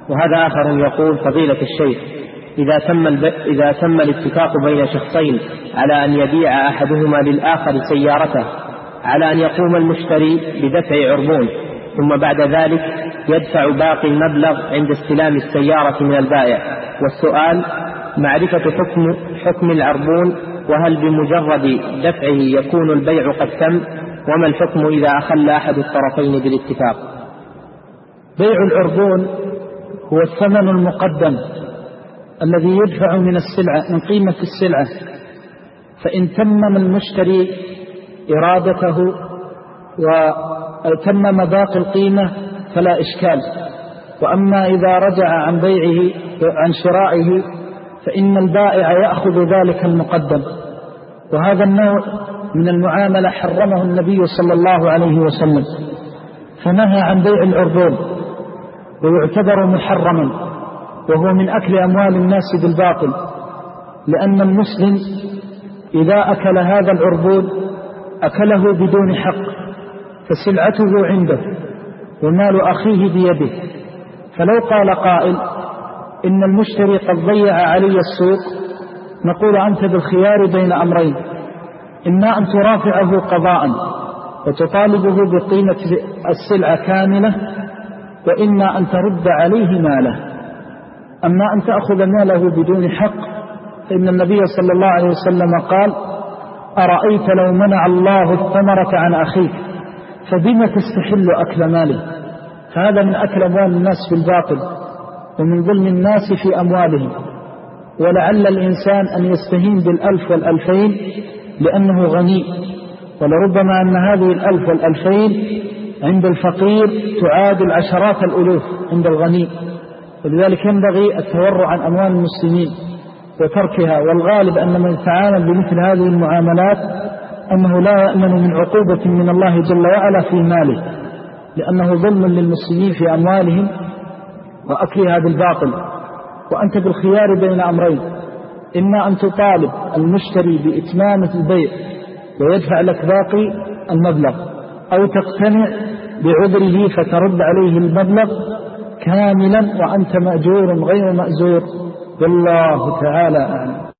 وهذا آخر يقول: فضيلة الشيخ، إذا تم الاتفاق بين شخصين على أن يبيع أحدهما للآخر سيارته على أن يقوم المشتري بدفع عربون، ثم بعد ذلك يدفع باقي المبلغ عند استلام السيارة من البائع، والسؤال معرفة حكم العربون، وهل بمجرد دفعه يكون البيع قد تم، وما الحكم إذا أخل أحد الطرفين بالاتفاق؟ بيع العربون هو الثمن المقدم الذي يدفع من السلعة، من قيمة السلعة، فإن تمم المشتري إرادته وتمم باقي القيمة فلا إشكال. وأما إذا رجع عن بيعه عن شرائه فإن البائع يأخذ ذلك المقدم، وهذا النوع من المعاملة حرمه النبي صلى الله عليه وسلم، فنهى عن بيع العربون ويعتبر محرما، وهو من أكل أموال الناس بالباطل، لأن المسلم إذا أكل هذا العربون أكله بدون حق، فسلعته عنده ومال أخيه بيده. فلو قال قائل إن المشتري قد ضيع علي السوق، نقول أنت بالخيار بين أمرين: إما أن ترافعه قضاء وتطالبه بقيمة السلعة كاملة، وإما أن ترد عليه ماله. أما أن تأخذ ماله بدون حق فإن النبي صلى الله عليه وسلم قال: أرأيت لو منع الله الثمرة عن أخيك فبما تستحل أكل ماله؟ فهذا من أكل أموال الناس بالباطل ومن ظلم الناس في أموالهم. ولعل الإنسان أن يستهين بالألف والألفين لأنه غني، ولربما أن هذه الألف والألفين عند الفقير تعادل عشرات الألوف عند الغني. ولذلك ينبغي التورع عن أموال المسلمين وتركها، والغالب أن من يتعامل بمثل هذه المعاملات أنه لا يأمن من عقوبة من الله جل وعلا في ماله، لأنه ظلم للمسلمين في أموالهم وأكلها بالباطل. وأنت بالخيار بين أمرين: إما أن تطالب المشتري بإتمام البيع ويدفع لك باقي المبلغ، أو تقتنع بعذره فترد عليه المبلغ كاملا وأنت مأجور غير مأزور، والله تعالى أعلم.